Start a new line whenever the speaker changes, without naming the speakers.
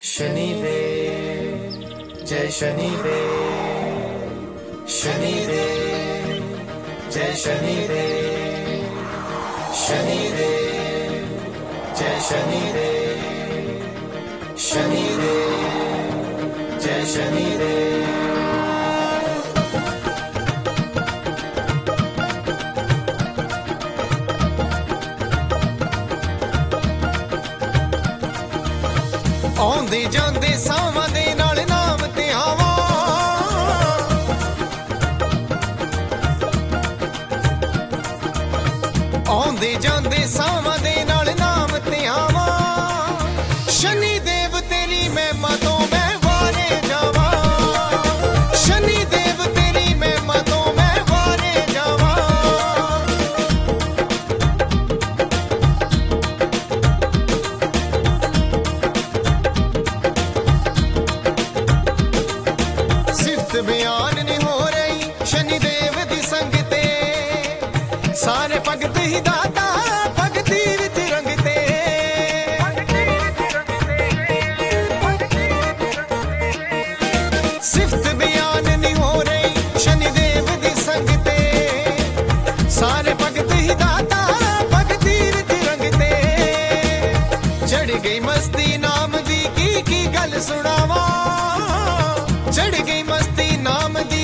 शनिदेव जय शनिदेव, शनिदेव जय शनिदेव, शनिदेव जय शनिदेव, शनिदेव जय शनिदेव। आउंदे जांदे सावां दे नाल नाम ते आवां, आउंदे जांदे सावां दे नाल नाम ते आवां। शनि देव तेरी महिमा तो मैं वारे जावां, शनि देव तेरी महिमा तो मैं वारे जावां। बयान नहीं हो रही शनिदेव दी संगते, सारे भगत ही दाता भगती विच रंगते। सिफत बयान नहीं हो रही शनिदेव दी संगते, सारे भगत ही दाता भगती विच रंगते। चढ़ गई मस्ती नाम दी की गल सुनावा, चढ़ गई मस्ती नाम दी